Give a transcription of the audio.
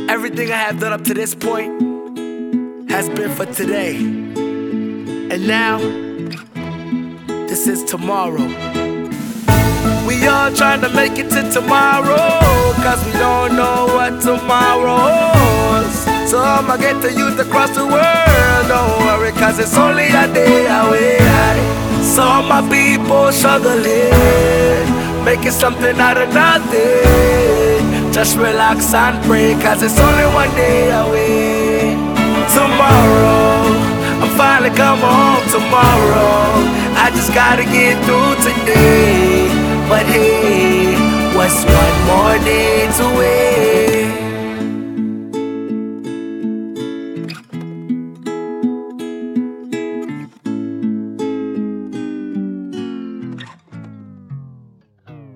Everything I have done up to this point has been for today. And now, this is tomorrow. We all trying to make it to tomorrow, cause we don't know what tomorrow holds. So I'ma get the youth across the world, don't worry, cause it's only a day away. So all my people struggling, making something out of nothing. Just relax and pray, cause it's only one day away. Tomorrow, I'm finally coming home tomorrow. I just gotta get through today. But hey, what's one more day to wait?